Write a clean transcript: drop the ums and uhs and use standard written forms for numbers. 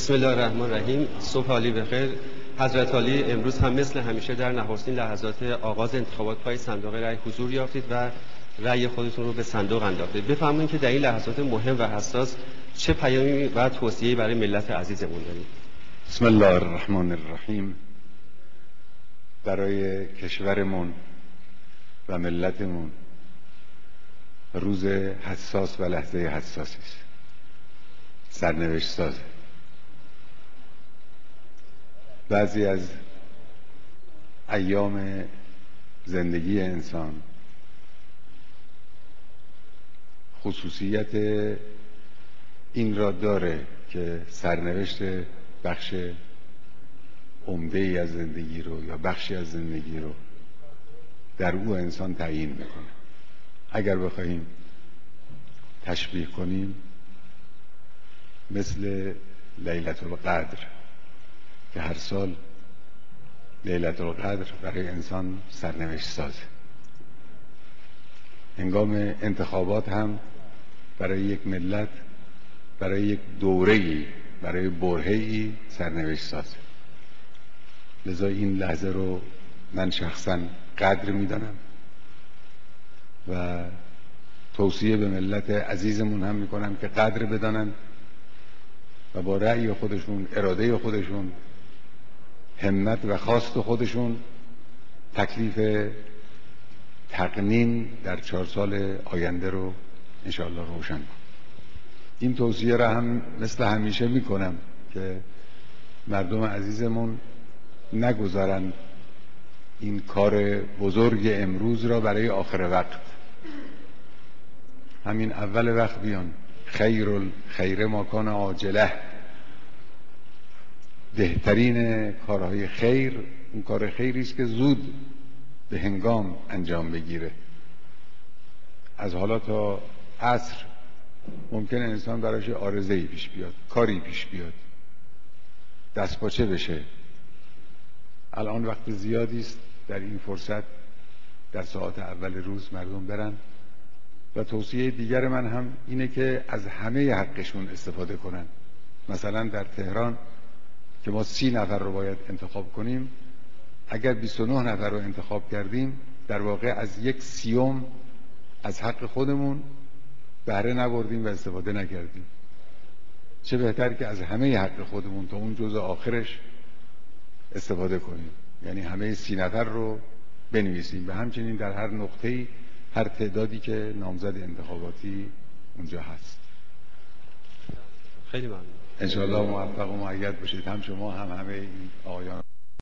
بسم الله الرحمن الرحیم. صبح عالی بخیر. حضرت عالی، امروز هم مثل همیشه در نخستین لحظات آغاز انتخابات پای صندوق رای حضور یافتید و رای خودتون رو به صندوق انداختید. بفرمایید که در این لحظات مهم و حساس چه پیامی و توصیه‌ای برای ملت عزیزمون دارید؟ بسم الله الرحمن الرحیم. برای کشورمون و ملتمون روز حساس و لحظه حساسی است. سرنوشت سازه. بعضی از ایام زندگی انسان خصوصیت این را داره که سرنوشت بخش عمده ای از زندگی رو یا بخشی از زندگی رو در او انسان تعیین میکنه. اگر بخواهیم تشبیه کنیم مثل لیلة القدر که هر سال لیلة القدر برای انسان سرنوشت سازه. هنگام انتخابات هم برای یک ملت، برای یک دوره‌ای، برای برهه‌ای سرنوشت سازه. لذا این لحظه رو من شخصا قدر میدانم و توصیه به ملت عزیزمون هم میکنم که قدر بدانن و با رأی خودشون، اراده خودشون، همت و خواست خودشون تکلیف تقنین در 4 سال آینده رو انشاءالله روشن کنن. این توصیه را هم مثل همیشه میکنم که مردم عزیزمون نگذارن این کار بزرگ امروز را برای آخر وقت. همین اول وقت بیان. خیر ما کان عاجله. بهترین کارهای خیر اون کار خیری است که زود به هنگام انجام بگیره. از حالا تا عصر ممکنه انسان براش عارضه‌ای پیش بیاد، کاری پیش بیاد، دستپاچه بشه. الان وقت زیادی است در این فرصت در ساعات اول روز مردم برن و توصیه دیگر من هم اینه که از همه حقشون استفاده کنن. مثلا در تهران که ما 30 نفر رو باید انتخاب کنیم، اگر 29 نفر رو انتخاب کردیم در واقع از 1/30 از حق خودمون بهره نبردیم و استفاده نکردیم. چه بهتر که از همه حق خودمون تا اون جزء آخرش استفاده کنیم، یعنی همه 30 نفر رو بنویسیم و همچنین در هر نقطه‌ای هر تعدادی که نامزد انتخاباتی اونجا هست. خیلی ممنون. انشاءالله موفق و مؤید باشید، هم شما هم همه این آقایان.